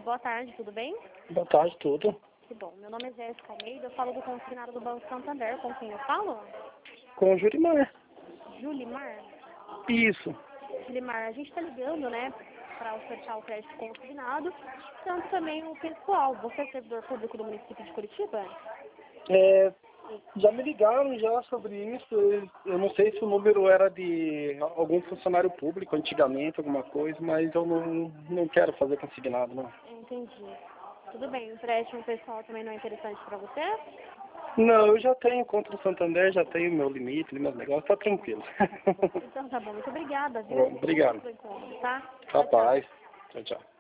boa tarde, tudo bem? Boa tarde, tudo. Que bom. Meu nome é Jéssica Almeida, eu falo do consignado do Banco Santander. Com quem eu falo? Com o Jurimar. Julimar? Isso. Julimar, a gente está ligando, né, para ofertar o crédito consignado, tanto também o pessoal. Você é servidor público do município de Curitiba? Já me ligaram já sobre isso. Eu não sei se o número era de algum funcionário público antigamente, alguma coisa, mas eu não quero fazer consignado, não. Entendi. Tudo bem, o empréstimo pessoal também não é interessante para você? Não, eu já tenho conta no Santander, já tenho meu limite, meus negócios, tá tranquilo. Então tá bom, muito obrigada, viu? Obrigado. Desculpa pelo incômodo, tá? Tchau, tchau. Capaz. Tchau, tchau.